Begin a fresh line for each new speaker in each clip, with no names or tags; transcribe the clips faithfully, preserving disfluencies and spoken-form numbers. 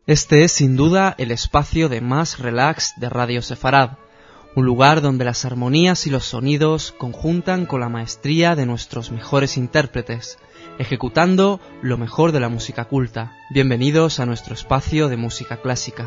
Este es sin duda el espacio de más relax de Radio Sefarad, un lugar donde las armonías y los sonidos conjuntan con la maestría de nuestros mejores intérpretes, ejecutando lo mejor de la música culta. Bienvenidos a nuestro espacio de música clásica.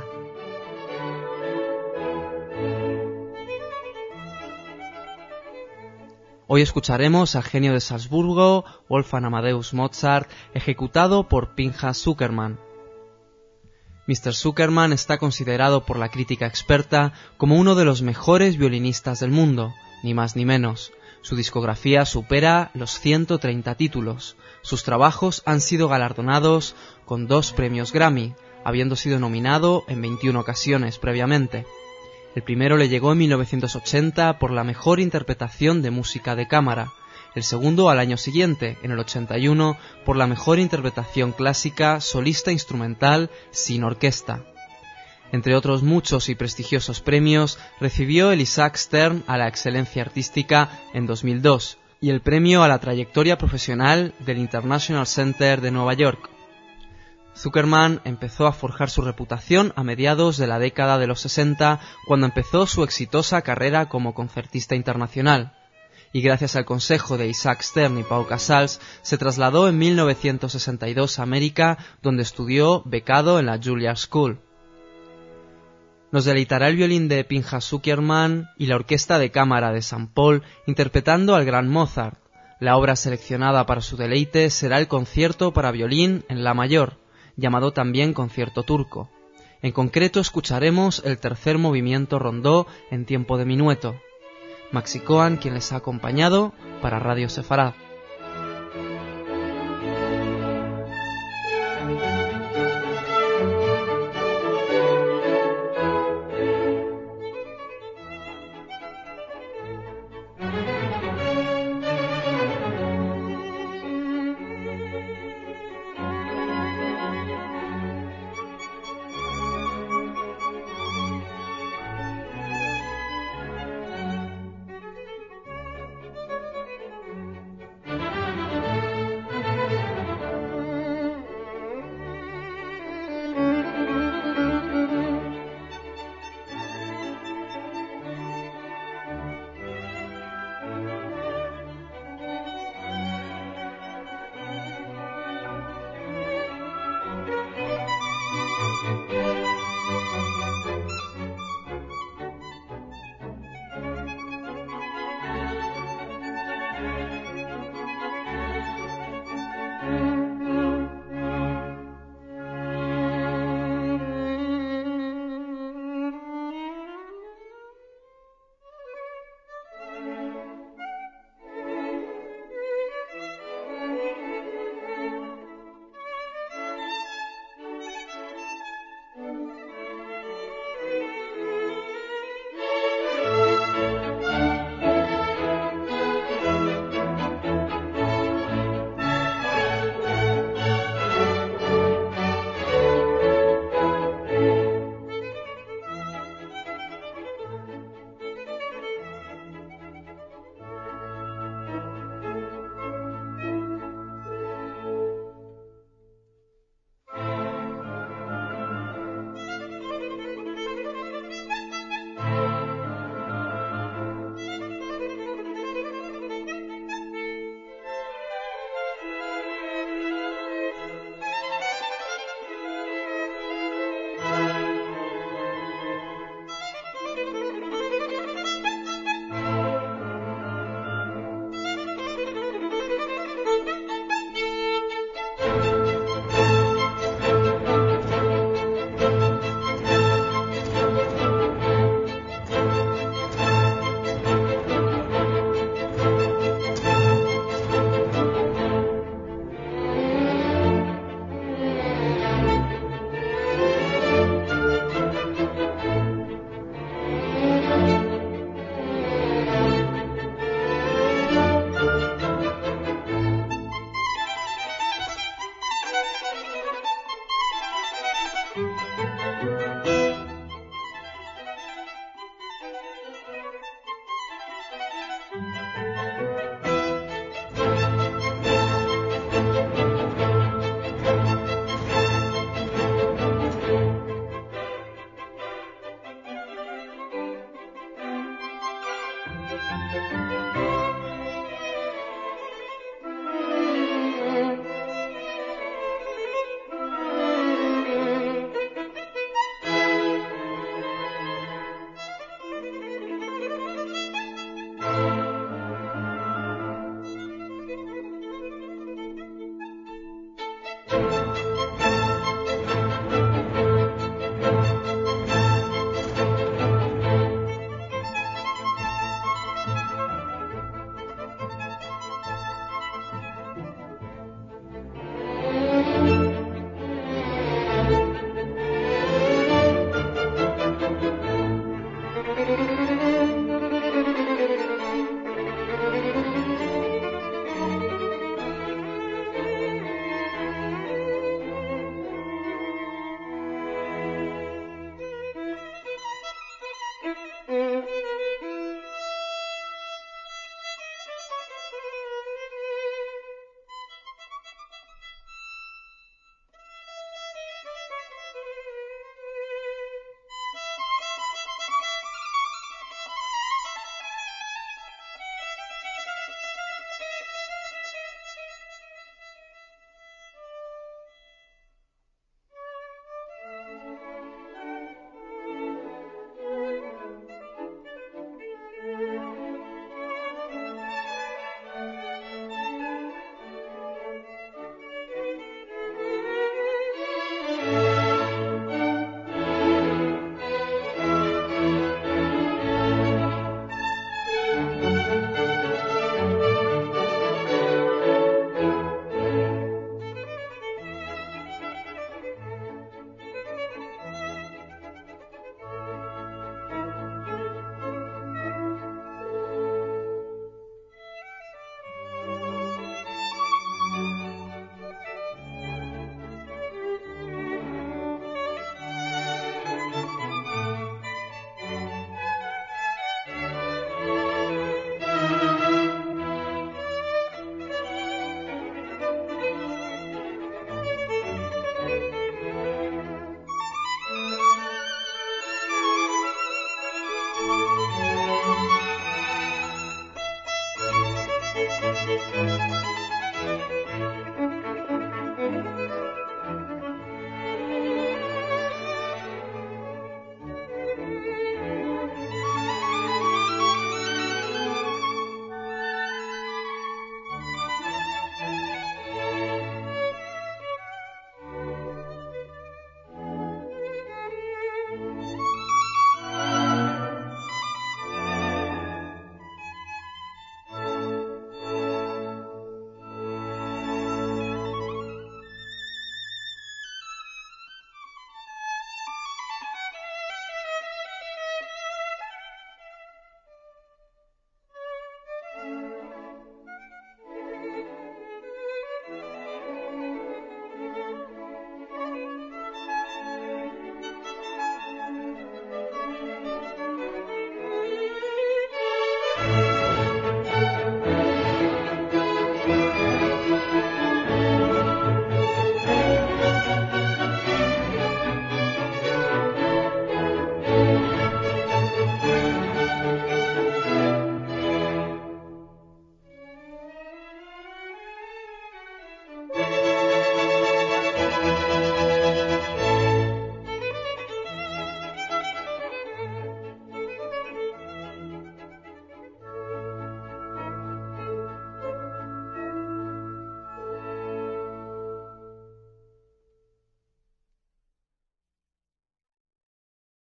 Hoy escucharemos al genio de Salzburgo, Wolfgang Amadeus Mozart, ejecutado por Pinchas Zukerman. mister Zukerman está considerado por la crítica experta como uno de los mejores violinistas del mundo, ni más ni menos. Su discografía supera los ciento treinta títulos. Sus trabajos han sido galardonados con dos premios Grammy, habiendo sido nominado en veintiuna ocasiones previamente. El primero le llegó en mil novecientos ochenta por la mejor interpretación de música de cámara, el segundo al año siguiente, en el ochenta y uno, por la mejor interpretación clásica solista instrumental sin orquesta. Entre otros muchos y prestigiosos premios, recibió el Isaac Stern a la excelencia artística en dos mil dos y el premio a la trayectoria profesional del International Center de Nueva York. Zukerman empezó a forjar su reputación a mediados de la década de los sesenta, cuando empezó su exitosa carrera como concertista internacional, y gracias al consejo de Isaac Stern y Paul Casals, se trasladó en mil novecientos sesenta y dos a América, donde estudió becado en la Juilliard School. Nos deleitará el violín de Pinchas Zukerman y la orquesta de cámara de Saint Paul interpretando al gran Mozart. La obra seleccionada para su deleite será el concierto para violín en la mayor, llamado también concierto turco. En concreto escucharemos el tercer movimiento rondó en tiempo de minueto. Maxi Cohen, quien les ha acompañado para Radio Sefarad.